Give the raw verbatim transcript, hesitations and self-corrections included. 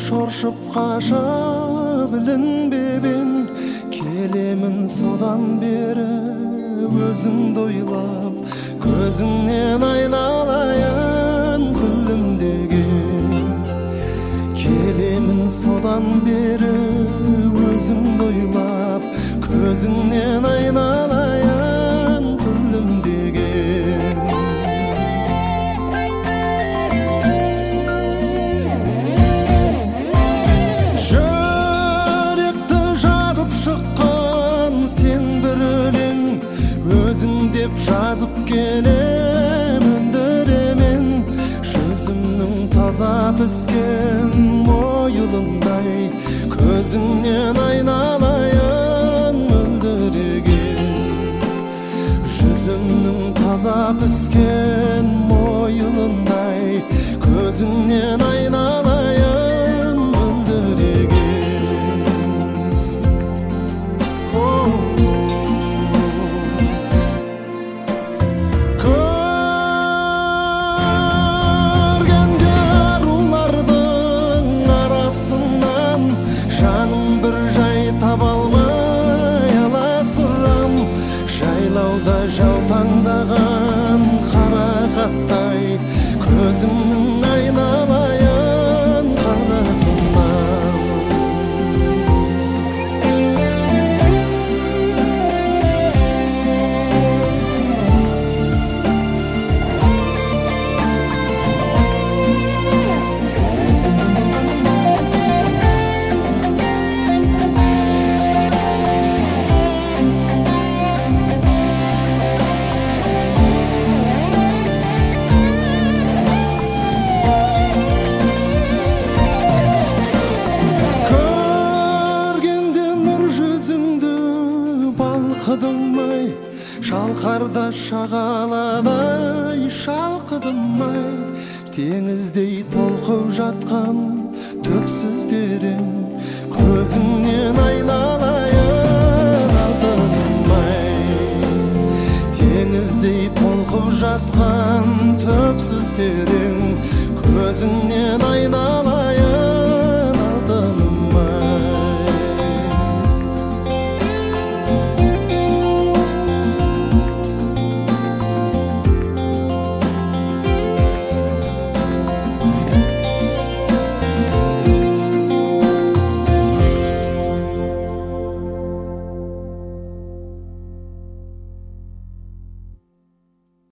шоршып қаша білінбеген келемін содан бері өзіңді ойлап көзіңнен айналайын күлімдеген келемін содан бері өзіңді ойлап көзіңнен айналайын күлімдеген жүректі жарып шыққан сен бір өлең өзің деп жазып келем өндіремен жүзімнің таза піскен мойылындай көзіңнен айналайын мөлдіреген жүзімнің таза піскен мойылындай көзіңнен айналайын мөлдіреген көргенде рулардың арасынан жаным бір жай таба алмай аласұрам жайлауда жаутаңдаған қарақаттай көзіңнің айналайын қарасынан шалқыдым-ай шалқарда шағаладай шалқыдым-ай теңіздей толқып жатқан түпсіз терең көзіңнен айналайын алтыным-ай теңіздей толқып жатқан түпсіз терең көзіңнен айналайын